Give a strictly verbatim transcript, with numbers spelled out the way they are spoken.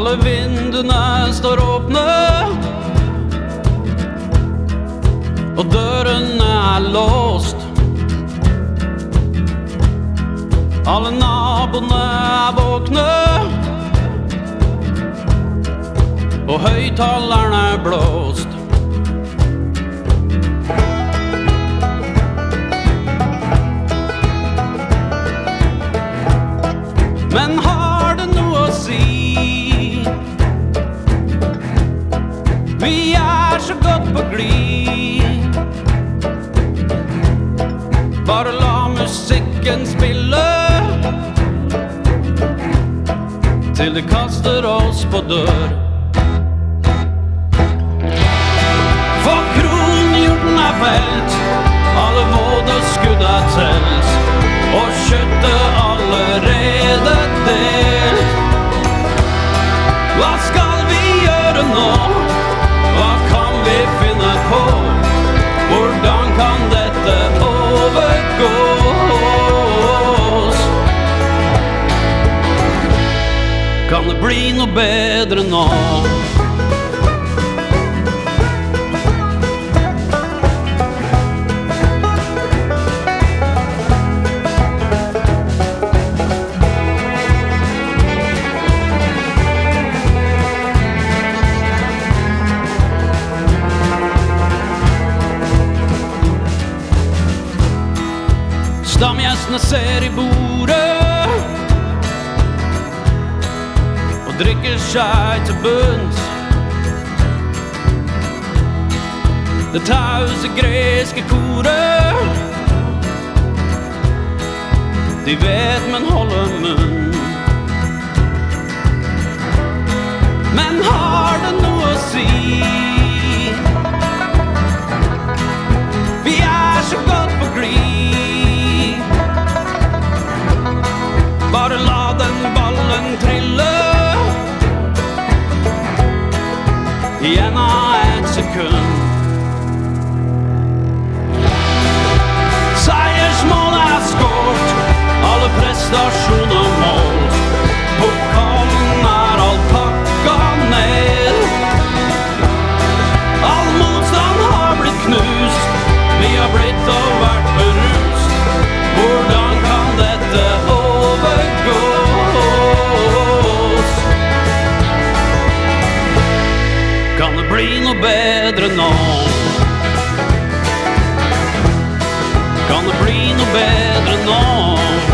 Alle vinduene står åpne, og døren er låst. Alle naboene er våkne, og høyttaleren er blåst. Men har det noe å si? Vi er så godt på glid. Bare la musikken spille til det kaster oss på dør. For kronhjorten er felt, alle våde skudd er telt, og kjøttet allerede delt. Hva skal vi gjøre nå? Hva kan vi finne på? Hvordan kan dette overgås? Kan det bli noe bedre nå? Stamgjestene ser i bordet og drikker seg til bunns. Det tause greske koret, de vet, men holder munn. Men har det noe å si? Vi er så godt på glid. Bare la den ballen trille igjen av et sekund. Seiersmålet er skårt, alle prestasjoner målt. Pokalen er alt pakket ned. All motstand har blitt knust, vi har blitt og vært berust. Hvordan kan dette overgås? Kan det bli noe bedre nå? Kan det bli noe bedre nå?